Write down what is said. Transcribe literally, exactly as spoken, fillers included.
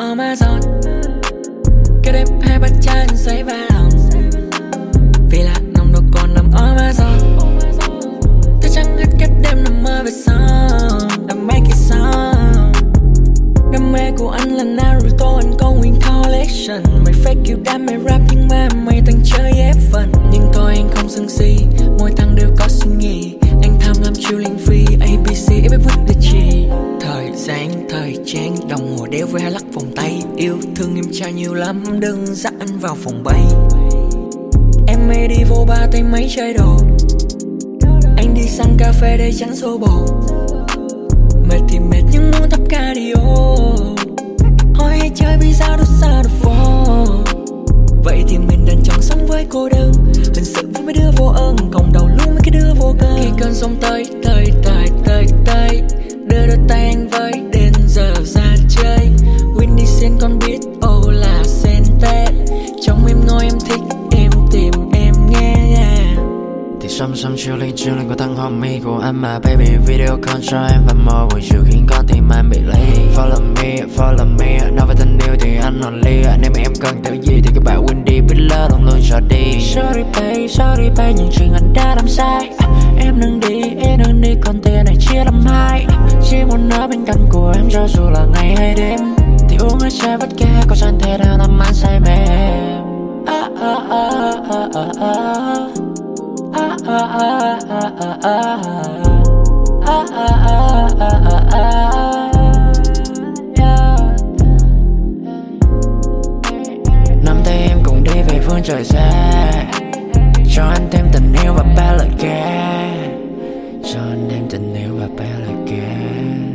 Amazon. Cái đẹp hai ba chân giấy ba lòng, vì là nồng độ cồn nằm Amazon. Tôi chẳng hết cách đêm nằm mơ về sông, đam mê kia sông. Đam mê của anh là Naruto, anh có nguyên collection. Mày fake kiểu đam mê rap nhưng mà mày toàn chơi ép phần. Nhưng tôi anh không sân si, mỗi thằng đều có suy nghĩ. Anh tham lam chiêu linh phi, a bê xê if I with the G. Thời gian, thời trang, đồng hồ đeo với hai lắc vòng tay. Yêu thương em trai nhiều lắm, đừng dắt anh vào phòng bay. Em mê đi vô ba tay máy chơi đồ, anh đi sang cà phê để tránh xô bồ. Mệt thì mệt nhưng muốn tập cardio, hỏi hay chơi pizza đâu xa đâu phố. Vậy thì mình đành chọn sống với cô đơn, hình sự với mấy đứa vô ơn, cộng đầu luôn mấy cái đứa vô cơ. Khi cơn sóng tới, tới, tới, tới, tới, đưa đôi tay anh với đến giờ ra chơi. Winnie sen con biết ô là sen tết, trong em ngồi em thích em tìm em nghe yeah. Thì xăm xăm chiều lên chiều lên của thằng homie của anh mà baby video call cho em và mơ buổi chiều khiến con tim anh bị lấy. Follow me, follow me, nói về tình yêu thì anh only. Nếu em cần thứ gì thì các bạn Winnie biết lỡ luôn luôn cho đi. Sorry babe, sorry babe, những chuyện anh đã làm sai. Em đừng đi, em đừng đi, con tiền này chia làm hai. Chỉ muốn ở bên cạnh của em cho dù là ngày hay đêm. Thì uống hết chai vodka, có chẳng thể nào làm anh say mềm. Ah ah ah ah ah ah. Ah ah ah ah ah ah. Ah ah ah ah ah ah. Nắm tay em cùng đi về phương trời xa, cho anh thêm tình yêu và ba lời ca. Cho anh thêm tình yêu và ba lời ca.